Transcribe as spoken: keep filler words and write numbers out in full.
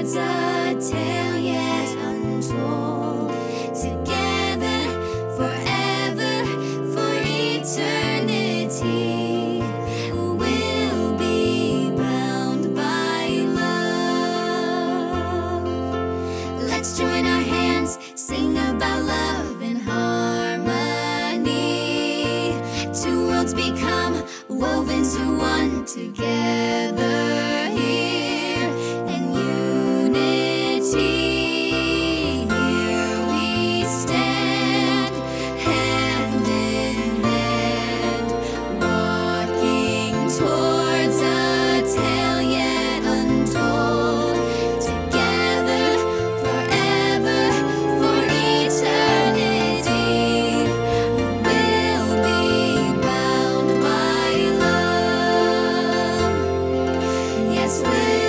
towards a tale yet untold. Together, forever, for eternity, we'll be bound by love. Let's join our hands, sing about love and harmony. Two worlds become woven to one together here in unity. Here we stand, hand in hand, walking towards a tale yet untold. Together, forever, for eternity, we'll be bound by love. Yes, we'll